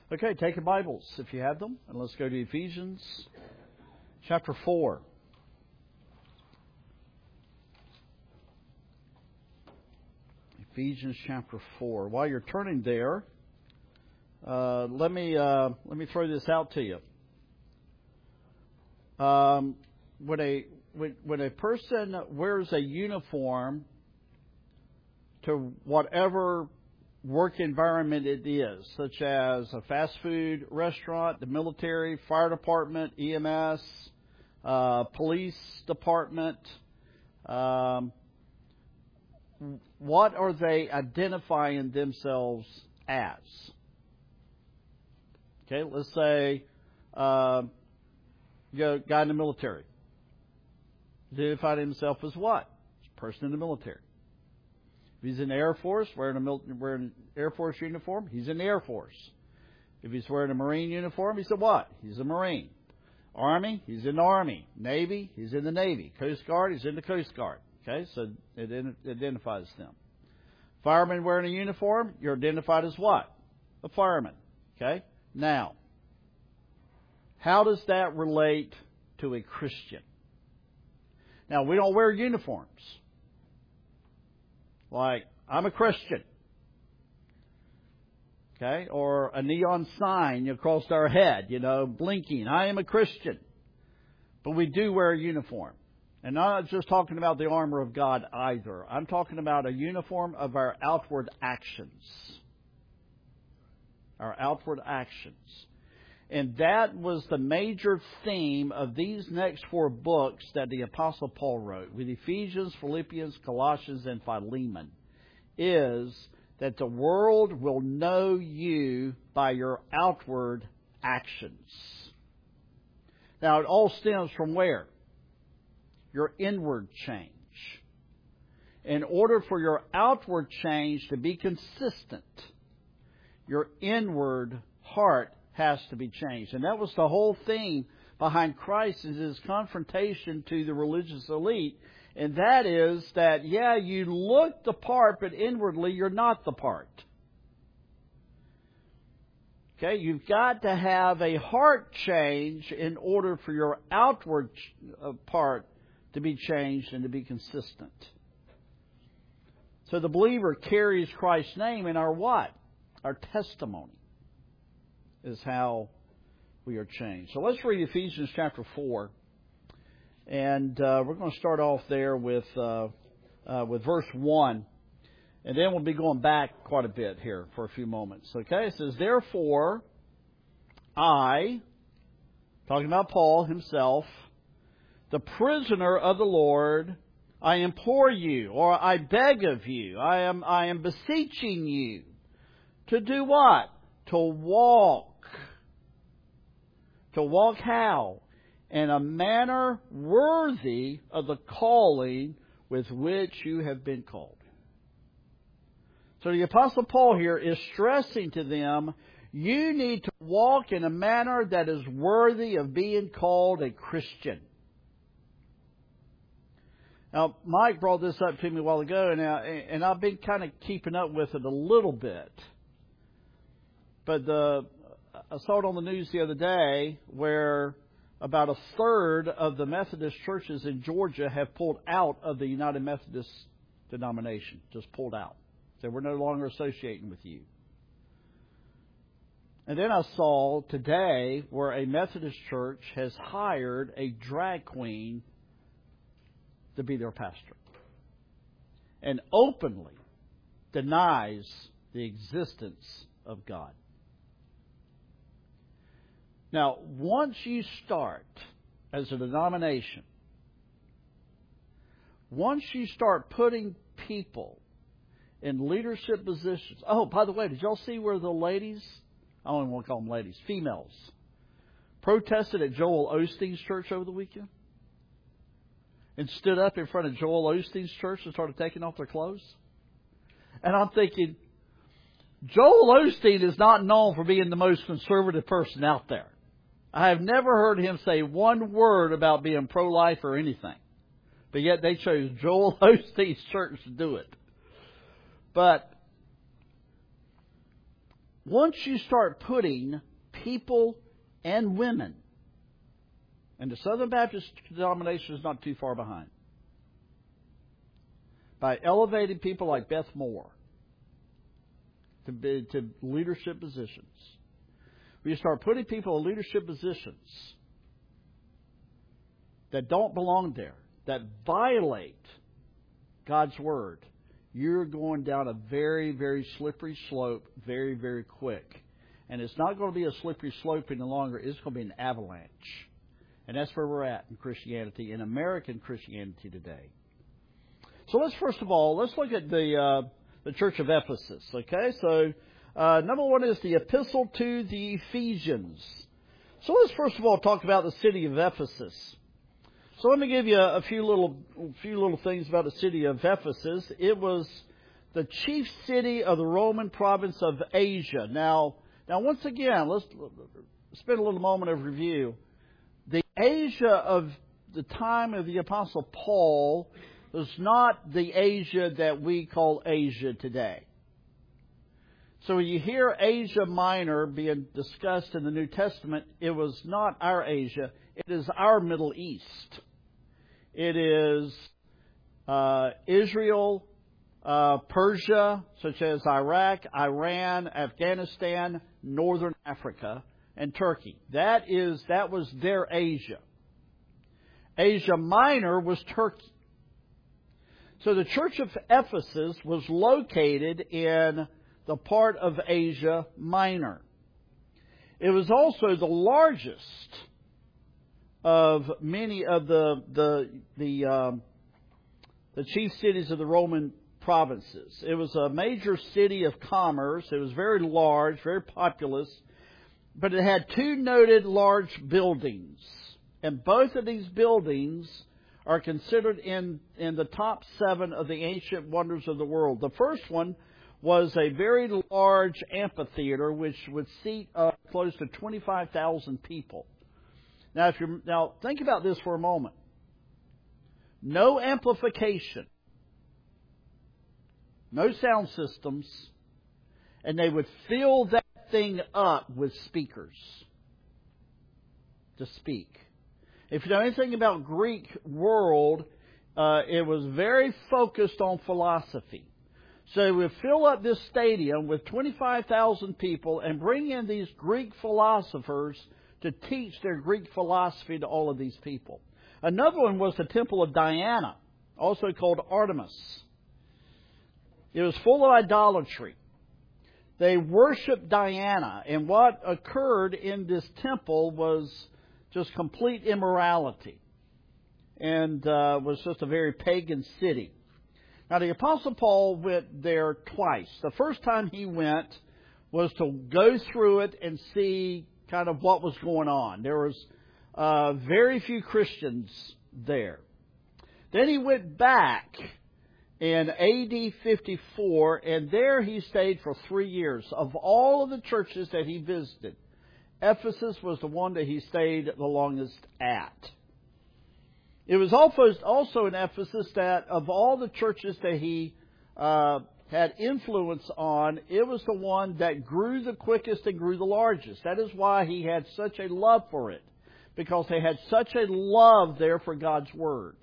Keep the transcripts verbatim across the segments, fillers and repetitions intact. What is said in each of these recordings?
Okay, take your Bibles if you have them, and let's go to Ephesians chapter four. Ephesians chapter four. While you're turning there, uh, let me uh, let me throw this out to you. Um, when a when, when a person wears a uniform to whatever work environment it is, such as a fast food restaurant, the military, fire department, E M S, uh, police department, um, what are they identifying themselves as? Okay, let's say uh, you got a guy in the military. Identified himself as what? He's a person in the military. If he's in the Air Force, wearing a mil- wearing an Air Force uniform, he's in the Air Force. If he's wearing a Marine uniform, he's a what? He's a Marine. Army, he's in the Army. Navy, he's in the Navy. Coast Guard, he's in the Coast Guard. Okay, so it identifies them. Fireman wearing a uniform, you're identified as what? A fireman. Okay, now, how does that relate to a Christian? Now, we don't wear uniforms. Like, I'm a Christian. Okay? Or a neon sign across our head, you know, blinking. I am a Christian. But we do wear a uniform. And I'm not just talking about the armor of God either. I'm talking about a uniform of our outward actions. Our outward actions. And that was the major theme of these next four books that the Apostle Paul wrote, with Ephesians, Philippians, Colossians, and Philemon, is that the world will know you by your outward actions. Now, it all stems from where? Your inward change. In order for your outward change to be consistent, your inward heart has to be changed. And that was the whole thing behind Christ, is his confrontation to the religious elite. And that is that, yeah, you look the part, but inwardly you're not the part. Okay, you've got to have a heart change in order for your outward part to be changed and to be consistent. So the believer carries Christ's name in our what? Our testimony is how we are changed. So let's read Ephesians chapter four. And uh, we're going to start off there with uh, uh, with verse one. And then we'll be going back quite a bit here for a few moments. Okay, it says, therefore, I, talking about Paul himself, the prisoner of the Lord, I implore you, or I beg of you, I am I am beseeching you to do what? To walk. To walk how? In a manner worthy of the calling with which you have been called. So the Apostle Paul here is stressing to them, you need to walk in a manner that is worthy of being called a Christian. Now, Mike brought this up to me a while ago, and, I, and I've been kind of keeping up with it a little bit. But the, I saw it on the news the other day where about a third of the Methodist churches in Georgia have pulled out of the United Methodist denomination. Just pulled out. So we're no longer associating with you. And then I saw today where a Methodist church has hired a drag queen to be their pastor. And openly denies the existence of God. Now, once you start as a denomination, once you start putting people in leadership positions. Oh, by the way, did y'all see where the ladies, I don't even want to call them ladies, females, protested at Joel Osteen's church over the weekend? And stood up in front of Joel Osteen's church and started taking off their clothes? And I'm thinking, Joel Osteen is not known for being the most conservative person out there. I have never heard him say one word about being pro-life or anything. But yet they chose Joel Osteen's church to do it. But once you start putting people and women, and the Southern Baptist denomination is not too far behind, by elevating people like Beth Moore to, be, to leadership positions, when you start putting people in leadership positions that don't belong there, that violate God's Word, you're going down a very, very slippery slope very, very quick. And it's not going to be a slippery slope any longer. It's going to be an avalanche. And that's where we're at in Christianity, in American Christianity today. So let's first of all, let's look at the uh, the Church of Ephesus. Okay, so uh, number one is the Epistle to the Ephesians. So let's first of all talk about the city of Ephesus. So let me give you a, a few little a few little things about the city of Ephesus. It was the chief city of the Roman province of Asia. Now, now once again, let's spend a little moment of review. The Asia of the time of the Apostle Paul was not the Asia that we call Asia today. So when you hear Asia Minor being discussed in the New Testament, it was not our Asia. It is our Middle East. It is uh, Israel, uh, Persia, such as Iraq, Iran, Afghanistan, Northern Africa, and Turkey. That is, that was their Asia. Asia Minor was Turkey. So the Church of Ephesus was located in the part of Asia Minor. It was also the largest of many of the the the, um, the chief cities of the Roman provinces. It was a major city of commerce. It was very large, very populous. But it had two noted large buildings. And both of these buildings are considered in, in the top seven of the ancient wonders of the world. The first one was a very large amphitheater which would seat uh, close to twenty-five thousand people. Now, if you're, now, think about this for a moment. No amplification. No sound systems. And they would fill that thing up with speakers to speak. If you know anything about Greek world, uh, it was very focused on philosophy. So they would fill up this stadium with twenty-five thousand people and bring in these Greek philosophers to teach their Greek philosophy to all of these people. Another one was the Temple of Diana, also called Artemis. It was full of idolatry. They worshiped Diana, and what occurred in this temple was just complete immorality, and uh, was just a very pagan city. Now, the Apostle Paul went there twice. The first time he went was to go through it and see kind of what was going on. There was uh, very few Christians there. Then he went back in A D fifty-four, and there he stayed for three years. Of all of the churches that he visited, Ephesus was the one that he stayed the longest at. It was also in Ephesus that of all the churches that he uh, had influence on, it was the one that grew the quickest and grew the largest. That is why he had such a love for it, because they had such a love there for God's Word.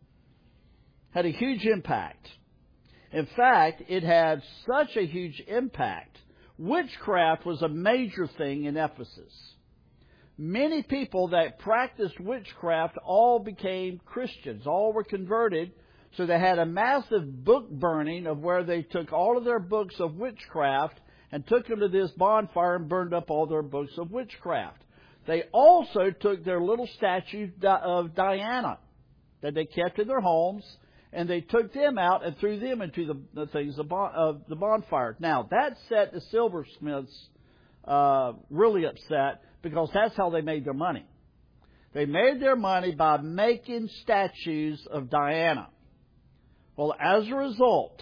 Had a huge impact. In fact, it had such a huge impact. Witchcraft was a major thing in Ephesus. Many people that practiced witchcraft all became Christians. All were converted. So they had a massive book burning of where they took all of their books of witchcraft and took them to this bonfire and burned up all their books of witchcraft. They also took their little statue of Diana that they kept in their homes, and they took them out and threw them into the, the things of uh, the bonfire. Now, that set the silversmiths uh, really upset, because that's how they made their money. They made their money by making statues of Diana. Well, as a result,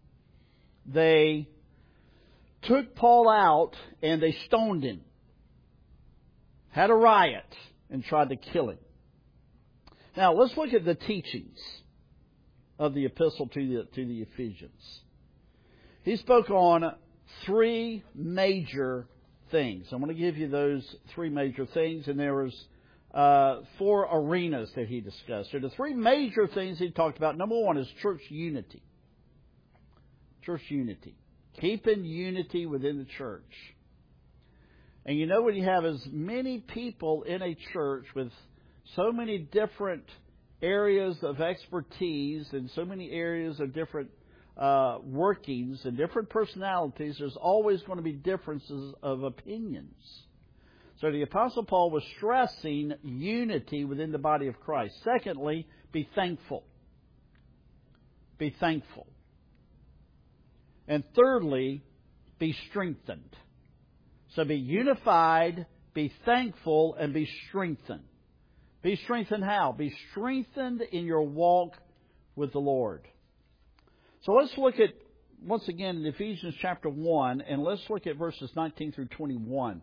they took Paul out and they stoned him, had a riot, and tried to kill him. Now, let's look at the teachings of the epistle to the, to the Ephesians. He spoke on three major things. I'm going to give you those three major things, and there was uh, four arenas that he discussed. So the three major things he talked about, number one is church unity. Church unity. Keeping unity within the church. And you know, when you have as many people in a church with so many different areas of expertise and so many areas of different uh, workings and different personalities, there's always going to be differences of opinions. So the Apostle Paul was stressing unity within the body of Christ. Secondly, be thankful. Be thankful. And thirdly, be strengthened. So be unified, be thankful, and be strengthened. Be strengthened how? Be strengthened in your walk with the Lord. So let's look at, once again, in Ephesians chapter one, and let's look at verses nineteen through twenty-one.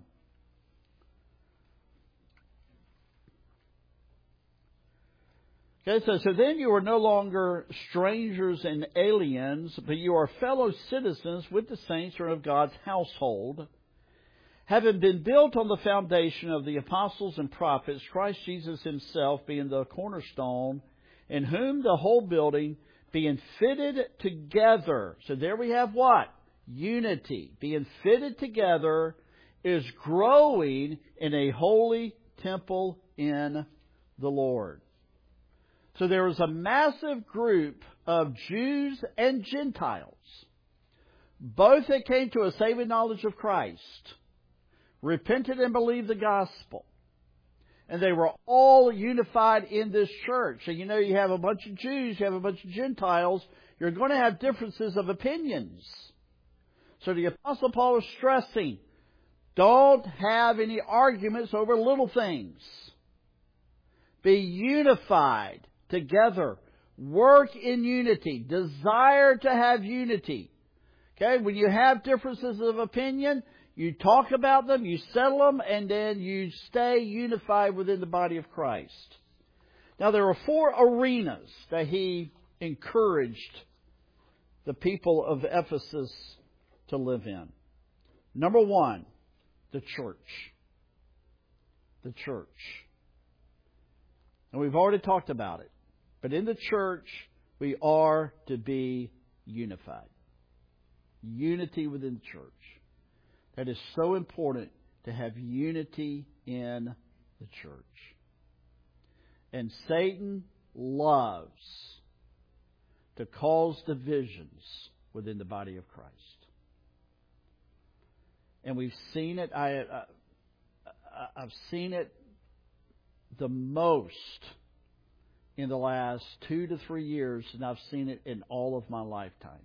Okay, so, so then you are no longer strangers and aliens, but you are fellow citizens with the saints or of God's household, having been built on the foundation of the apostles and prophets, Christ Jesus himself being the cornerstone, in whom the whole building being fitted together. So there we have what? Unity. Being fitted together is growing in a holy temple in the Lord. So there was a massive group of Jews and Gentiles, both that came to a saving knowledge of Christ, repented and believed the gospel. And they were all unified in this church. So you know, you have a bunch of Jews, you have a bunch of Gentiles, you're going to have differences of opinions. So the Apostle Paul is stressing, don't have any arguments over little things. Be unified together. Work in unity. Desire to have unity. Okay, when you have differences of opinion, you talk about them, you settle them, and then you stay unified within the body of Christ. Now, there are four arenas that he encouraged the people of Ephesus to live in. Number one, the church. The church. And we've already talked about it. But in the church, we are to be unified. Unity within the church. That is so important, to have unity in the church. And Satan loves to cause divisions within the body of Christ. And we've seen it, I, I, I've seen it the most in the last two to three years, and I've seen it in all of my lifetime.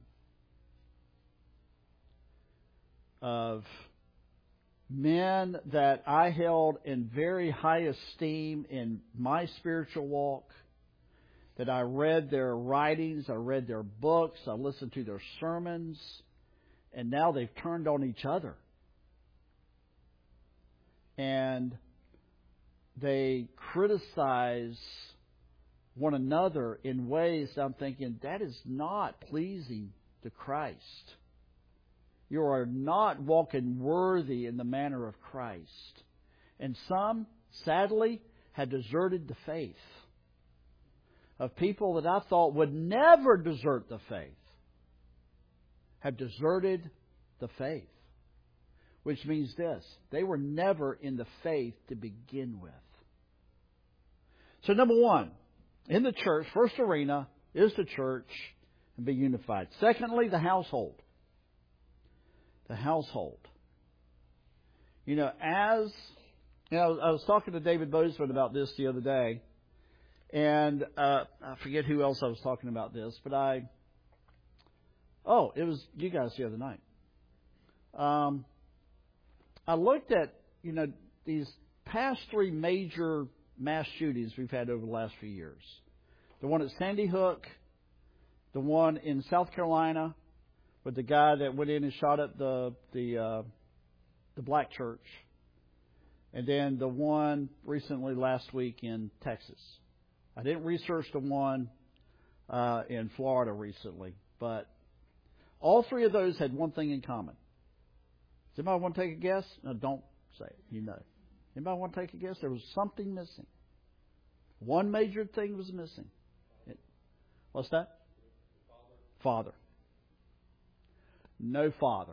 Of men that I held in very high esteem in my spiritual walk, that I read their writings, I read their books, I listened to their sermons, and now they've turned on each other. And they criticize one another in ways that I'm thinking, that is not pleasing to Christ. You are not walking worthy in the manner of Christ. And some, sadly, had deserted the faith. Of people that I thought would never desert the faith, have deserted the faith. Which means this, they were never in the faith to begin with. So number one, in the church, first arena is the church, and be unified. Secondly, the household. The household. You know, as you know, I was talking to David Bozeman about this the other day, and uh, I forget who else I was talking about this, but I, oh, it was you guys the other night. Um, I looked at, you know, these past three major mass shootings we've had over the last few years. The one at Sandy Hook, the one in South Carolina, with the guy that went in and shot up the the uh, the black church, and then the one recently last week in Texas. I didn't research the one uh, in Florida recently, but all three of those had one thing in common. Does anybody want to take a guess? No, don't say it. You know. Anybody want to take a guess? There was something missing. One major thing was missing. It, what's that? Father. Father. No father.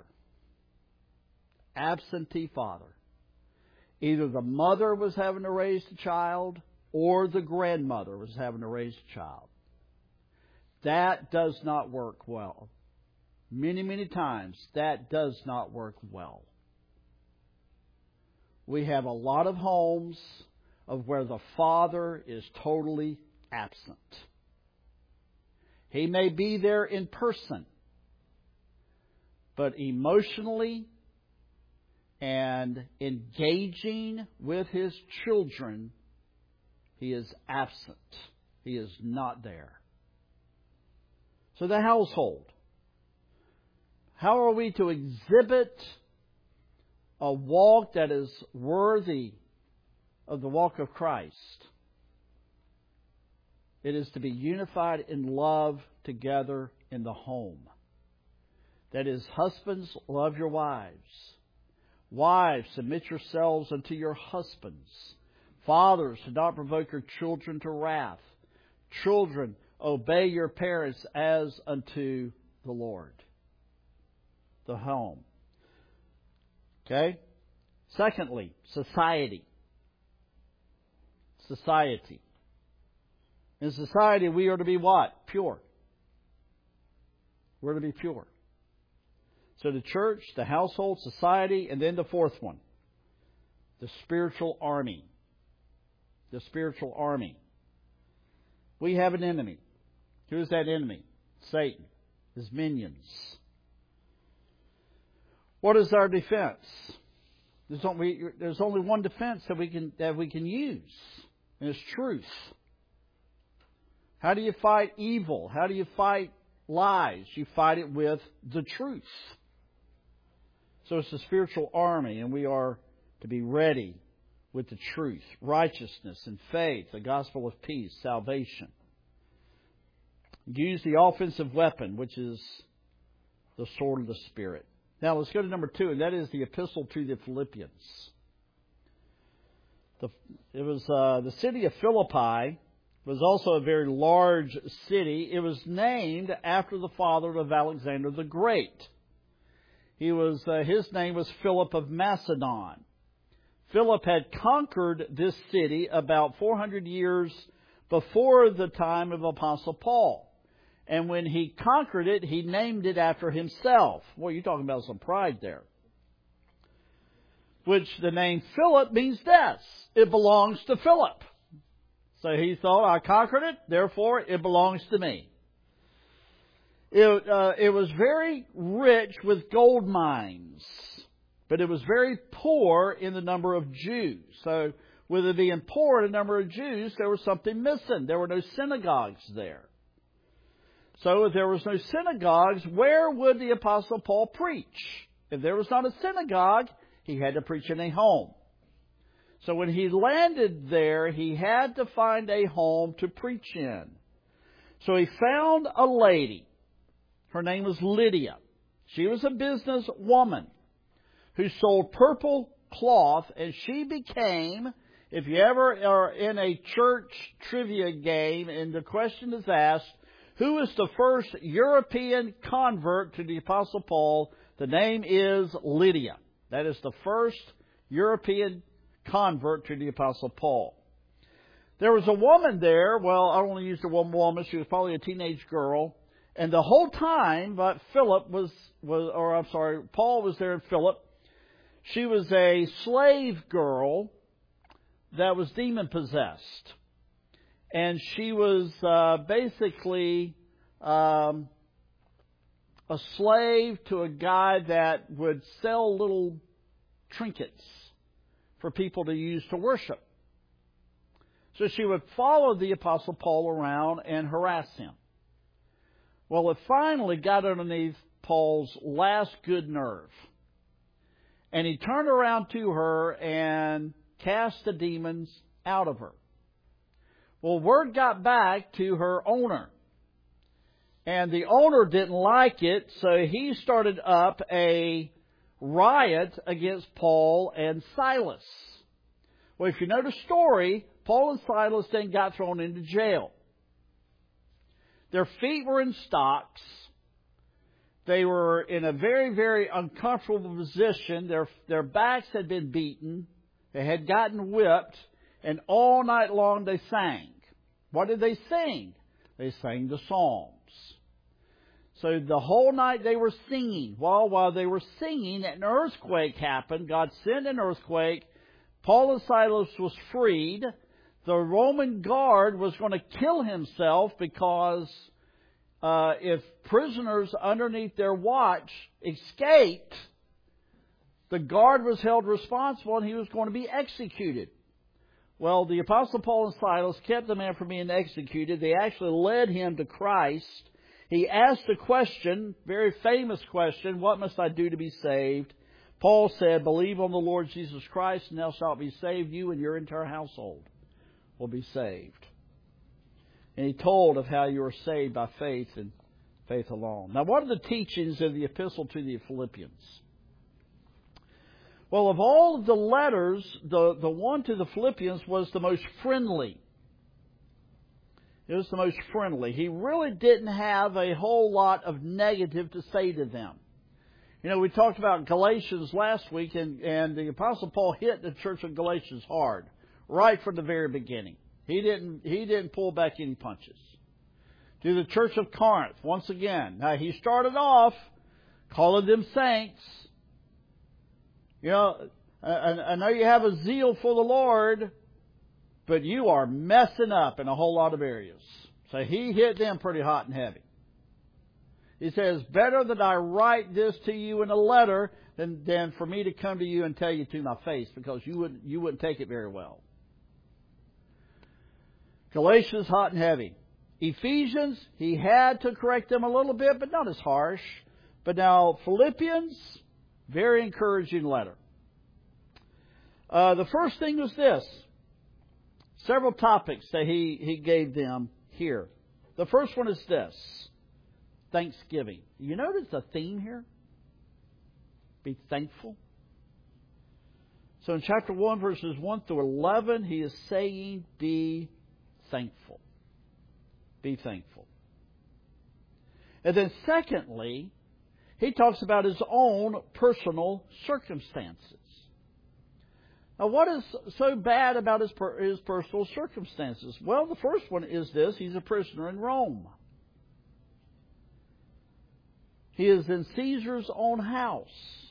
Absentee father. Either the mother was having to raise the child or the grandmother was having to raise the child. That does not work well. Many, many times that does not work well. We have a lot of homes of where the father is totally absent. He may be there in person, but emotionally and engaging with his children, he is absent. He is not there. So the household. How are we to exhibit a walk that is worthy of the walk of Christ? It is to be unified in love together in the home. That is, husbands, love your wives. Wives, submit yourselves unto your husbands. Fathers, do not provoke your children to wrath. Children, obey your parents as unto the Lord. The home. Okay? Secondly, society. Society. In society, we are to be what? Pure. We're to be pure. So the church, the household, society, and then the fourth one. The spiritual army. The spiritual army. We have an enemy. Who is that enemy? Satan. His minions. What is our defense? There's only, there's only one defense that we can that we can use, and it's truth. How do you fight evil? How do you fight lies? You fight it with the truth. So it's the spiritual army, and we are to be ready with the truth, righteousness and faith, the gospel of peace, salvation. Use the offensive weapon, which is the sword of the Spirit. Now let's go to number two, and that is the epistle to the Philippians. The, it was uh, the city of Philippi was also a very large city. It was named after the father of Alexander the Great. He was uh, his name was Philip of Macedon. Philip had conquered this city about four hundred years before the time of Apostle Paul. And when he conquered it, he named it after himself. Well, you're talking about some pride there. Which the name Philip means this. It belongs to Philip. So he thought, I conquered it, therefore it belongs to me. It, uh, it was very rich with gold mines, but it was very poor in the number of Jews. So with it being poor in the number of Jews, there was something missing. There were no synagogues there. So if there was no synagogues, where would the Apostle Paul preach? If there was not a synagogue, he had to preach in a home. So when he landed there, he had to find a home to preach in. So he found a lady. Her name was Lydia. She was a businesswoman who sold purple cloth, and she became, if you ever are in a church trivia game and the question is asked, who is the first European convert to the Apostle Paul? The name is Lydia. That is the first European convert to the Apostle Paul. There was a woman there. Well, I only used the one woman. She was probably a teenage girl. And the whole time, but Philip was, was, or I'm sorry, Paul was there in Philip. She was a slave girl that was demon possessed. And she was uh, basically um, a slave to a guy that would sell little trinkets for people to use to worship. So she would follow the Apostle Paul around and harass him. Well, it finally got underneath Paul's last good nerve. And he turned around to her and cast the demons out of her. Well, word got back to her owner. And the owner didn't like it, so he started up a riot against Paul and Silas. Well, if you know the story, Paul and Silas then got thrown into jail. Their feet were in stocks. They were in a very, very uncomfortable position. Their, their backs had been beaten. They had gotten whipped. And all night long they sang. What did they sing? They sang the Psalms. So the whole night they were singing. While, while they were singing, an earthquake happened. God sent an earthquake. Paul and Silas was freed. The Roman guard was going to kill himself because uh, if prisoners underneath their watch escaped, the guard was held responsible and he was going to be executed. Well, the Apostle Paul and Silas kept the man from being executed. They actually led him to Christ. He asked a question, very famous question, what must I do to be saved? Paul said, believe on the Lord Jesus Christ and thou shalt be saved, you and your entire household will be saved. And he told of how you are saved by faith and faith alone. Now, what are the teachings of the epistle to the Philippians? Well, of all of the letters, the, the one to the Philippians was the most friendly. It was the most friendly. He really didn't have a whole lot of negative to say to them. You know, we talked about Galatians last week, and, and the Apostle Paul hit the church of Galatians hard, right from the very beginning. He didn't, he didn't pull back any punches. To the church of Corinth, once again. Now, he started off calling them saints. You know, I, I know you have a zeal for the Lord, but you are messing up in a whole lot of areas. So he hit them pretty hot and heavy. He says, better that I write this to you in a letter than, than for me to come to you and tell you to my face, because you wouldn't, you wouldn't take it very well. Galatians, hot and heavy. Ephesians, he had to correct them a little bit, but not as harsh. But now Philippians, very encouraging letter. Uh, the first thing was this. Several topics that he, he gave them here. The first one is this. Thanksgiving. You notice the theme here? Be thankful. So in chapter one, verses one through eleven, he is saying, be thankful. Be thankful. And then secondly, he talks about his own personal circumstances. Now, what is so bad about his, per, his personal circumstances? Well, the first one is this. He's a prisoner in Rome. He is in Caesar's own house.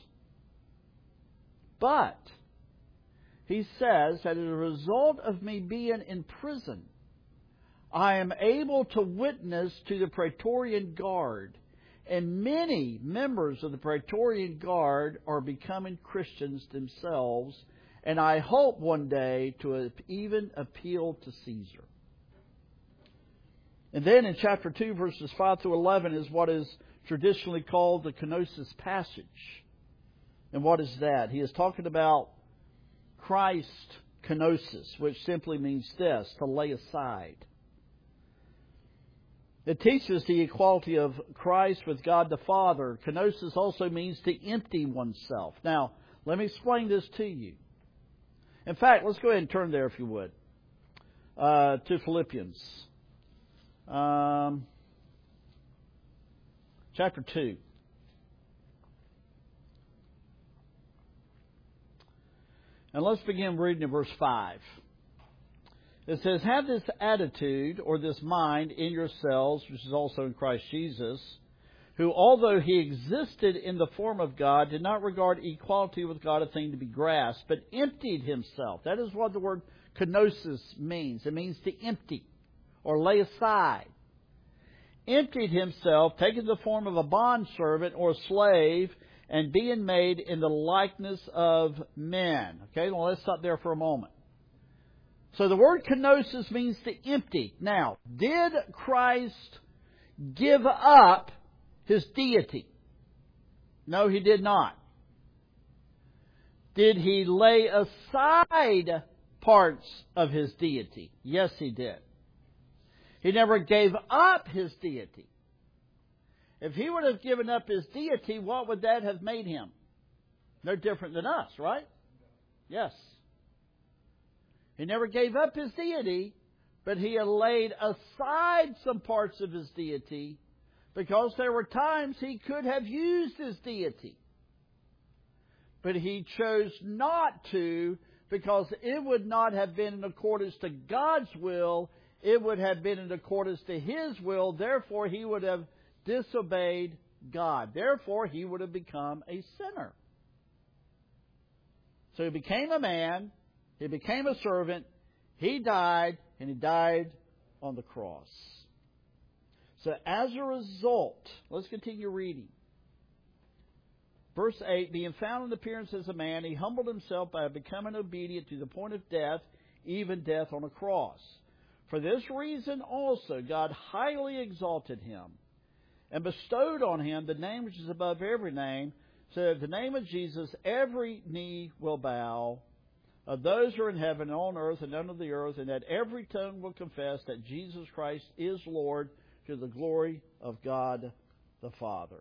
But he says that as a result of me being in prison, I am able to witness to the Praetorian Guard. And many members of the Praetorian Guard are becoming Christians themselves. And I hope one day to even appeal to Caesar. And then in chapter two, verses five through eleven is what is traditionally called the kenosis passage. And what is that? He is talking about Christ kenosis, which simply means this, to lay aside. It teaches the equality of Christ with God the Father. Kenosis also means to empty oneself. Now, let me explain this to you. In fact, let's go ahead and turn there if you would, uh, to Philippians. Um, chapter two. And let's begin reading in verse five. It says, have this attitude or this mind in yourselves, which is also in Christ Jesus, who, although he existed in the form of God, did not regard equality with God a thing to be grasped, but emptied himself. That is what the word kenosis means. It means to empty or lay aside. Emptied himself, taking the form of a bondservant or slave, and being made in the likeness of men. Okay, well, let's stop there for a moment. So the word kenosis means to empty. Now, did Christ give up his deity? No, he did not. Did he lay aside parts of his deity? Yes, he did. He never gave up his deity. If he would have given up his deity, what would that have made him? No different than us, right? Yes. He never gave up his deity, but he had laid aside some parts of his deity because there were times he could have used his deity. But he chose not to because it would not have been in accordance to God's will. It would have been in accordance to his will. Therefore, he would have disobeyed God. Therefore, he would have become a sinner. So he became a man. He became a servant. He died, and he died on the cross. So as a result, let's continue reading. Verse eight, being found in appearance as a man, he humbled himself by becoming obedient to the point of death, even death on a cross. For this reason also God highly exalted him and bestowed on him the name which is above every name, so that at the name of Jesus every knee will bow, of those who are in heaven and on earth and under the earth, and that every tongue will confess that Jesus Christ is Lord, to the glory of God the Father.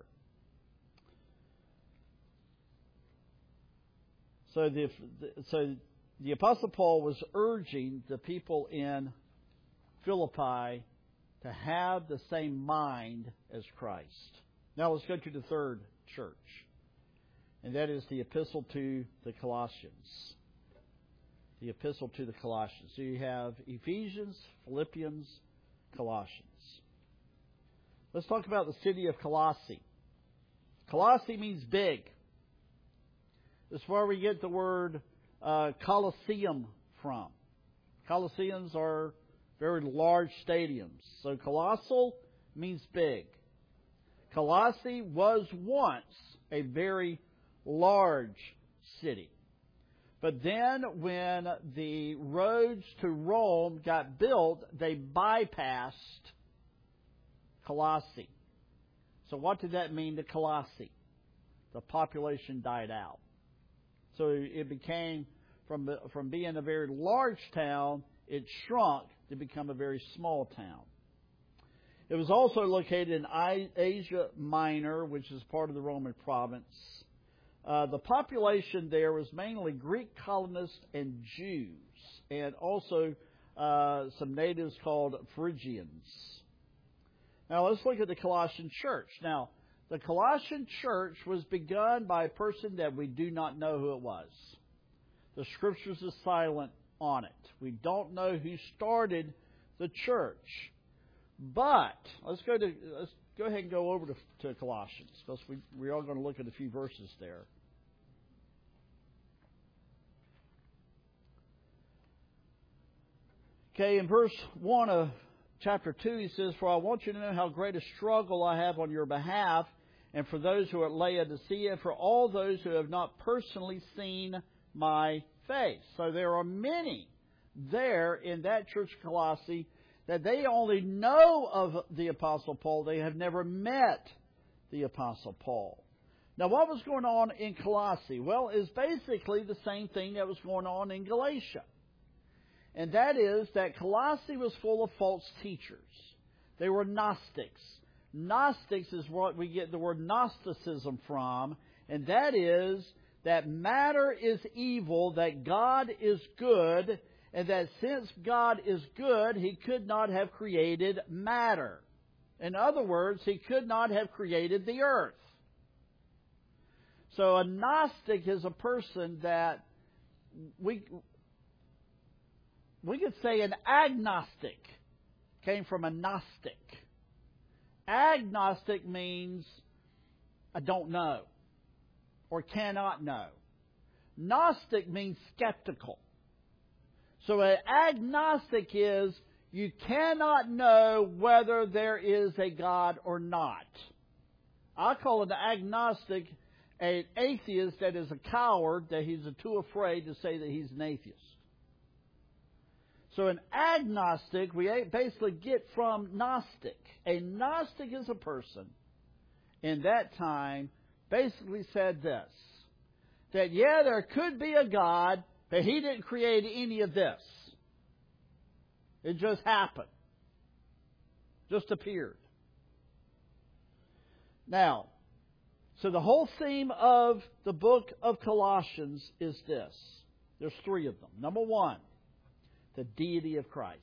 So the, so the Apostle Paul was urging the people in Philippi to have the same mind as Christ. Now let's go to the third church, and that is the Epistle to the Colossians. The Epistle to the Colossians. So you have Ephesians, Philippians, Colossians. Let's talk about the city of Colossae. Colossae means big. This is where we get the word uh, Colosseum from. Colosseums are very large stadiums. So colossal means big. Colossae was once a very large city. But then when the roads to Rome got built, they bypassed Colossae. So what did that mean to Colossae? The population died out. So it became, from, from being a very large town, it shrunk to become a very small town. It was also located in Asia Minor, which is part of the Roman province. Uh, the population there was mainly Greek colonists and Jews, and also uh, some natives called Phrygians. Now let's look at the Colossian church. Now, the Colossian church was begun by a person that we do not know who it was. The Scriptures are silent on it. We don't know who started the church. But let's go to let's go ahead and go over to, to Colossians, because we we are going to look at a few verses there. Okay, in verse one of chapter two, he says, "For I want you to know how great a struggle I have on your behalf, and for those who are at Laodicea, and for all those who have not personally seen my face." So there are many there in that church of Colossae that they only know of the Apostle Paul. They have never met the Apostle Paul. Now, what was going on in Colossae? Well, it's basically the same thing that was going on in Galatia. And that is that Colossae was full of false teachers. They were Gnostics. Gnostics is what we get the word Gnosticism from, and that is that matter is evil, that God is good, and that since God is good, He could not have created matter. In other words, He could not have created the earth. So a Gnostic is a person that we, we could say an agnostic came from a Gnostic. Agnostic means I don't know or cannot know. Gnostic means skeptical. So an agnostic is you cannot know whether there is a God or not. I call an agnostic an atheist that is a coward, that he's too afraid to say that he's an atheist. So an agnostic we basically get from Gnostic. A Gnostic is a person in that time basically said this, that yeah, there could be a God, but He didn't create any of this. It just happened. Just appeared. Now, So the whole theme of the book of Colossians is this. There's three of them. Number one, the deity of Christ.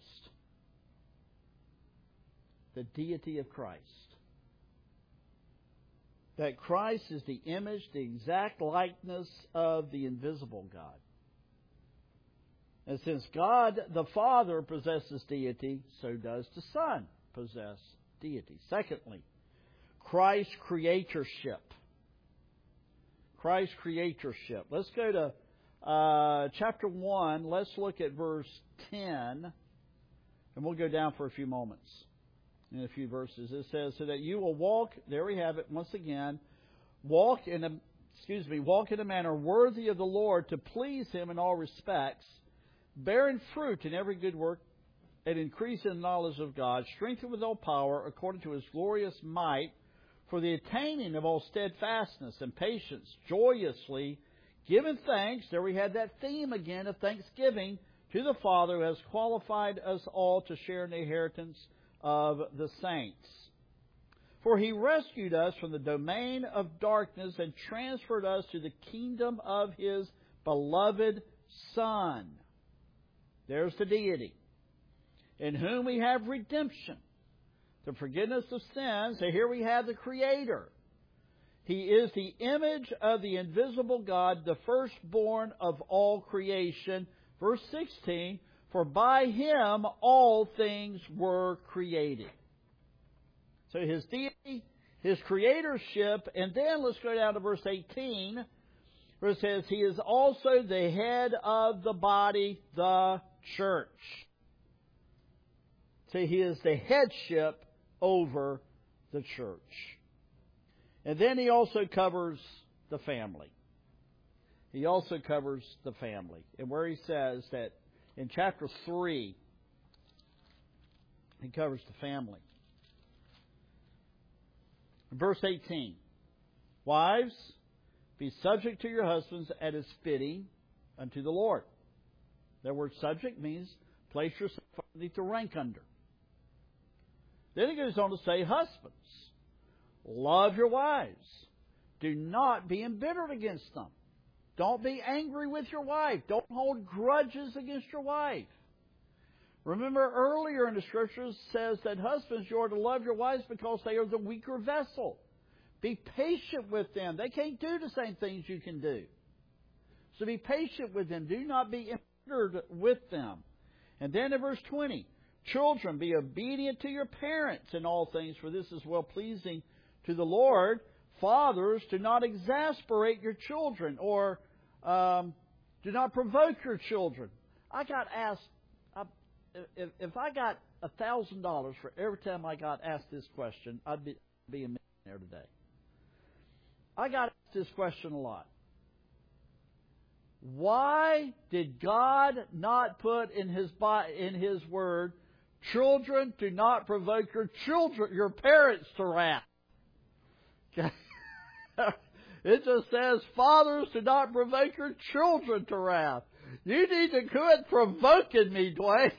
The deity of Christ. That Christ is the image, the exact likeness of the invisible God. And since God the Father possesses deity, so does the Son possess deity. Secondly, Christ's creatorship. Christ's creatorship. Let's go to uh, chapter one. Let's look at verse ten. And we'll go down for a few moments. In a few verses. It says, so that you will walk, there we have it once again, walk in a, excuse me, walk in a manner worthy of the Lord to please Him in all respects, bearing fruit in every good work and increase in knowledge of God, strengthened with all power according to His glorious might, for the attaining of all steadfastness and patience, joyously giving thanks, there we had that theme again of thanksgiving, to the Father who has qualified us all to share in the inheritance of the saints. For He rescued us from the domain of darkness and transferred us to the kingdom of His beloved Son. There's the deity. In whom we have redemption, the forgiveness of sins. So here we have the Creator. He is the image of the invisible God, the firstborn of all creation. Verse sixteen, for by Him all things were created. So His deity, His creatorship, and then let's go down to verse eighteen, where it says, He is also the head of the body, the church. So He is the headship over the church. And then He also covers the family. He also covers the family. And where He says that in chapter three, He covers the family. Verse eighteen, wives, be subject to your husbands as is fitting unto the Lord. That word subject means place yourself underneath the rank under. Then he goes on to say, husbands, love your wives. Do not be embittered against them. Don't be angry with your wife. Don't hold grudges against your wife. Remember earlier in the Scriptures says that husbands, you are to love your wives because they are the weaker vessel. Be patient with them. They can't do the same things you can do. So be patient with them. Do not be embittered with them. And then in verse twenty, children, be obedient to your parents in all things, for this is well-pleasing to the Lord. Fathers, do not exasperate your children, or um, do not provoke your children. I got asked, I, if, if I got a thousand dollars for every time I got asked this question, I'd be, be a millionaire today. I got asked this question a lot. Why did God not put in His in His Word, children, do not provoke your children, your parents to wrath? It just says, fathers, do not provoke your children to wrath. You need to quit provoking me, Dwayne.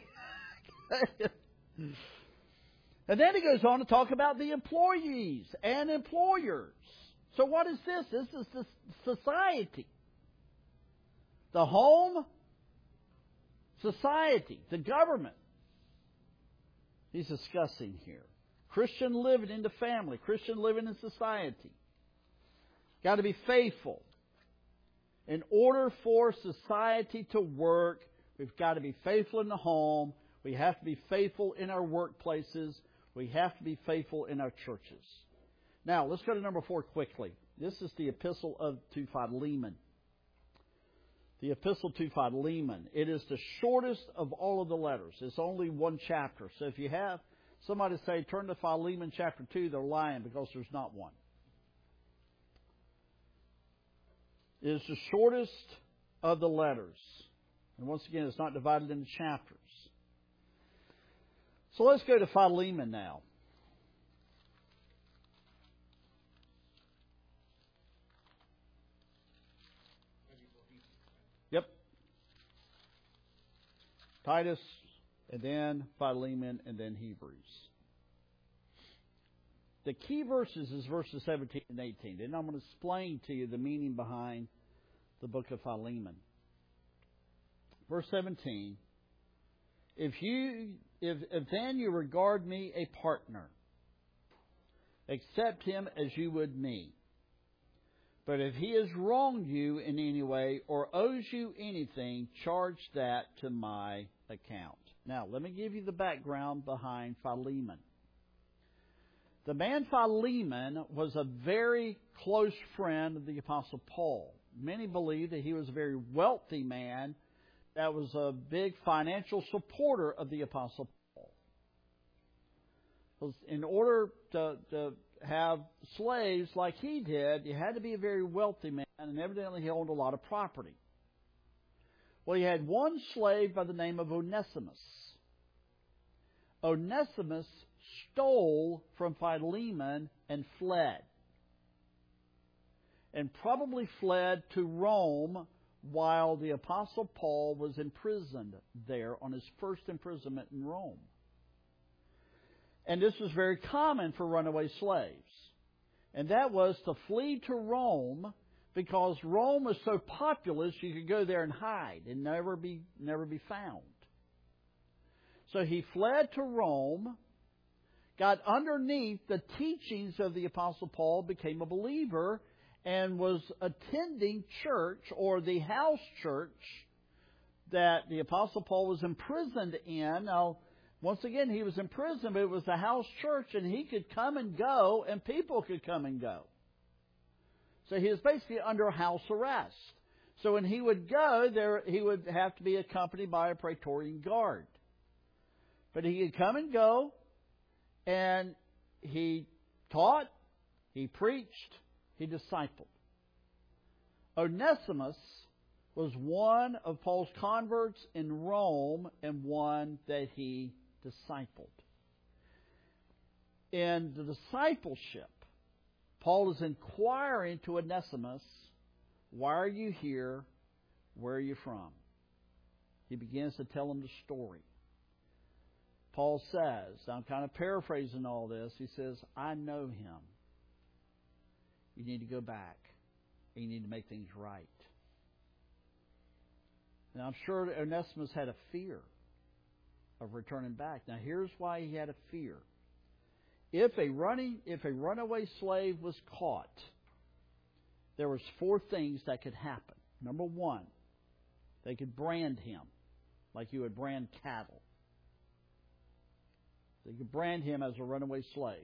And then he goes on to talk about the employees and employers. So what is this? This is the society. The home, society, the government. He's discussing here. Christian living in the family, Christian living in society. Got to be faithful. In order for society to work, we've got to be faithful in the home. We have to be faithful in our workplaces. We have to be faithful in our churches. Now, let's go to number four quickly. This is the epistle of to Philemon. The epistle to Philemon. It is the shortest of all of the letters. It's only one chapter. So if you have somebody say, turn to Philemon chapter two, they're lying because there's not one. It is the shortest of the letters. And once again, it's not divided into chapters. So let's go to Philemon now. Yep. Titus, and then Philemon, and then Hebrews. the key verses is verses seventeen and eighteen. And I'm going to explain to you the meaning behind the book of Philemon. Verse seventeen, if you, if, if then you regard me a partner, accept him as you would me. But if he has wronged you in any way or owes you anything, charge that to my account. Now, let me give you the background behind Philemon. The man Philemon was a very close friend of the Apostle Paul. Many believe that he was a very wealthy man that was a big financial supporter of the Apostle Paul. In order to, to have slaves like he did, you had to be a very wealthy man, and evidently he owned a lot of property. Well, he had one slave by the name of Onesimus. Onesimus stole from Philemon and fled. And probably fled to Rome while the Apostle Paul was imprisoned there on his first imprisonment in Rome. And this was very common for runaway slaves. And that was to flee to Rome, because Rome was so populous you could go there and hide and never be never be found. So he fled to Rome, got underneath the teachings of the Apostle Paul, became a believer, and was attending church, or the house church that the Apostle Paul was imprisoned in. Now, once again, he was in prison, but it was a house church, and he could come and go, and people could come and go. So he was basically under house arrest. So when he would go, there he would have to be accompanied by a Praetorian guard. But he could come and go, and he taught, he preached, he discipled. Onesimus was one of Paul's converts in Rome, and one that he discipled. In the discipleship, Paul is inquiring to Onesimus, why are you here? Where are you from? He begins to tell him the story. Paul says, I'm kind of paraphrasing all this, he says, I know him. You need to go back. You need to make things right. Now, I'm sure Onesimus had a fear of returning back. Now, here's why he had a fear. If a running, if a runaway slave was caught, there was four things that could happen. Number one, they could brand him like you would brand cattle. They could brand him as a runaway slave.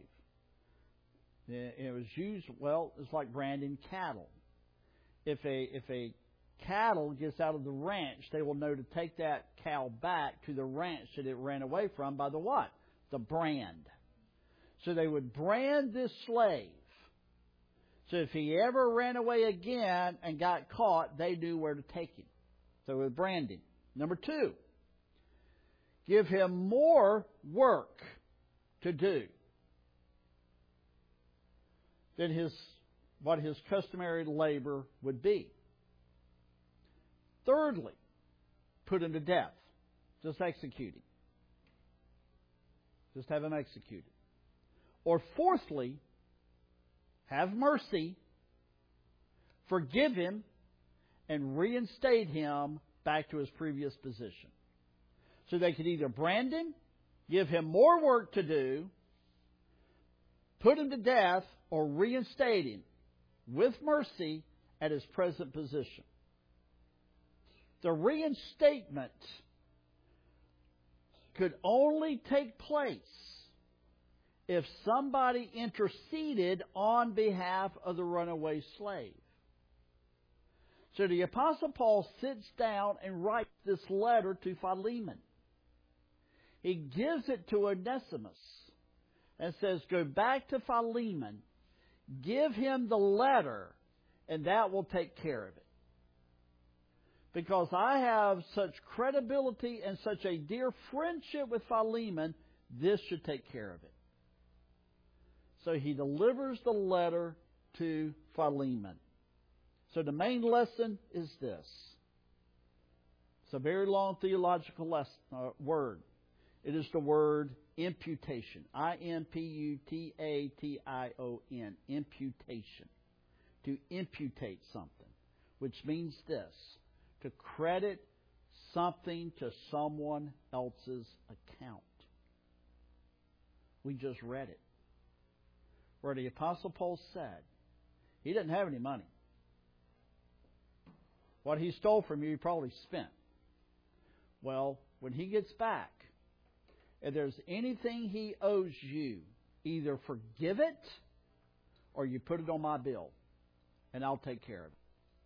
It was used, well, it's like branding cattle. If a if a cattle gets out of the ranch, they will know to take that cow back to the ranch that it ran away from by the what? The brand. So they would brand this slave. So if he ever ran away again and got caught, they knew where to take him. So they would brand him. Number two, give him more work to do than his what his customary labor would be. Thirdly, put him to death. Just execute him. Just have him executed. Or fourthly, have mercy, forgive him, and reinstate him back to his previous position. So they could either brand him, give him more work to do, put him to death, or reinstate him with mercy at his present position. The reinstatement could only take place if somebody interceded on behalf of the runaway slave. So the Apostle Paul sits down and writes this letter to Philemon. He gives it to Onesimus and says, go back to Philemon, give him the letter, and that will take care of it. Because I have such credibility and such a dear friendship with Philemon, this should take care of it. So he delivers the letter to Philemon. So the main lesson is this. It's a very long theological lesson, uh, word. It is the word Imputation. I M P U T A T I O N. Imputation. To imputate something. Which means this. To credit something to someone else's account. We just read it. Where the Apostle Paul said, he didn't have any money. What he stole from you, he probably spent. Well, when he gets back, if there's anything he owes you, either forgive it or you put it on my bill, and I'll take care of it.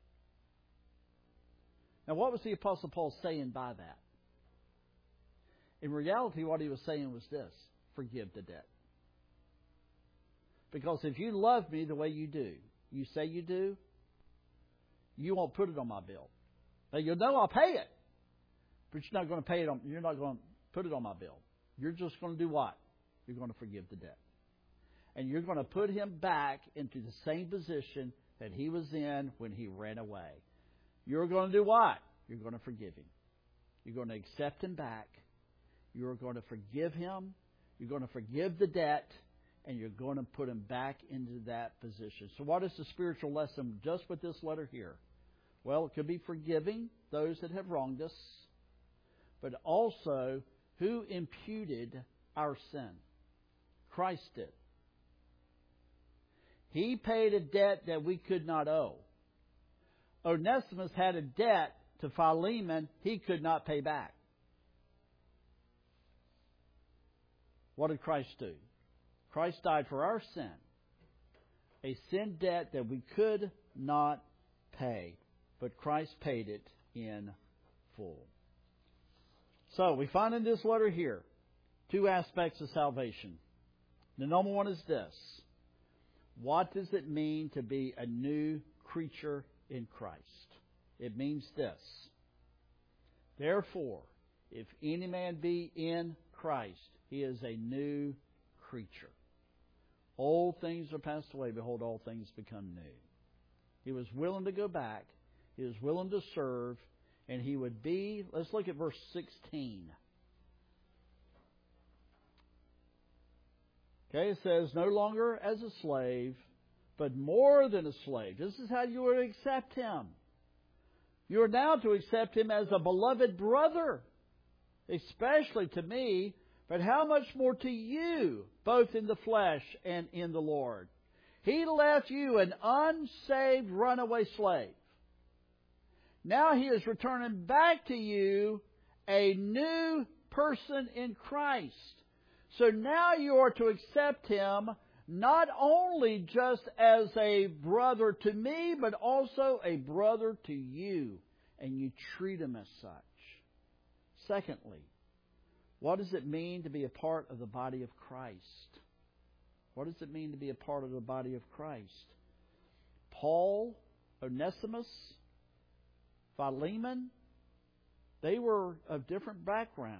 Now, what was the Apostle Paul saying by that? In reality, what he was saying was this: forgive the debt. Because if you love me the way you do, you say you do, you won't put it on my bill. Now, you'll know I'll pay it, but you're not going to pay it on. You're not going to put it on my bill. You're just going to do what? You're going to forgive the debt, and you're going to put him back into the same position that he was in when he ran away. You're going to do what? You're going to forgive him. You're going to accept him back. You're going to forgive him. You're going to forgive the debt. And you're going to put him back into that position. So what is the spiritual lesson just with this letter here? Well, it could be forgiving those that have wronged us. But also, who imputed our sin? Christ did. He paid a debt that we could not owe. Onesimus had a debt to Philemon he could not pay back. What did Christ do? Christ died for our sin, a sin debt that we could not pay, but Christ paid it in full. So, we find in this letter here two aspects of salvation. The number one is this: what does it mean to be a new creature in Christ? It means this: therefore, if any man be in Christ, he is a new creature. Old things are passed away. Behold, all things become new. He was willing to go back. He was willing to serve. And he would be, let's look at verse sixteen. Okay, it says, no longer as a slave, but more than a slave. This is how you would accept him. You are now to accept him as a beloved brother, especially to me, but how much more to you, both in the flesh and in the Lord. He left you an unsaved runaway slave. Now he is returning back to you a new person in Christ. So now you are to accept him not only just as a brother to me, but also a brother to you. And you treat him as such. Secondly, what does it mean to be a part of the body of Christ? What does it mean to be a part of the body of Christ? Paul, Onesimus, Philemon, they were of different backgrounds.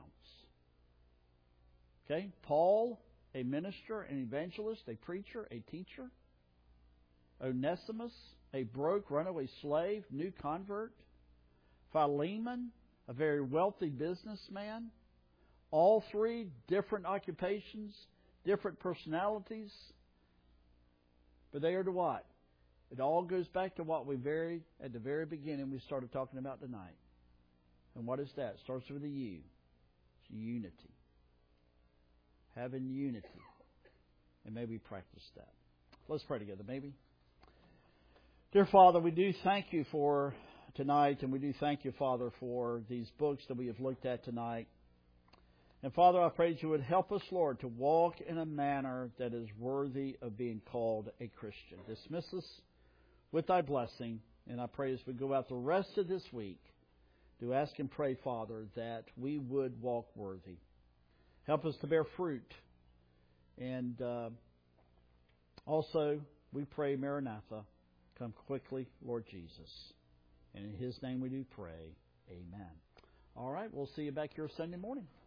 Okay? Paul, a minister, an evangelist, a preacher, a teacher. Onesimus, a broke, runaway slave, new convert. Philemon, a very wealthy businessman. All three different occupations, different personalities. But they are to what? It all goes back to what we very, at the very beginning, we started talking about tonight. And what is that? It starts with a U. It's unity. Having unity. And may we practice that. Let's pray together, maybe. Dear Father, we do thank you for tonight, and we do thank you, Father, for these books that we have looked at tonight. And Father, I pray that you would help us, Lord, to walk in a manner that is worthy of being called a Christian. Dismiss us with thy blessing, and I pray as we go out the rest of this week, to ask and pray, Father, that we would walk worthy. Help us to bear fruit. And uh, also, we pray, Maranatha, come quickly, Lord Jesus. And in his name we do pray. Amen. All right, we'll see you back here Sunday morning.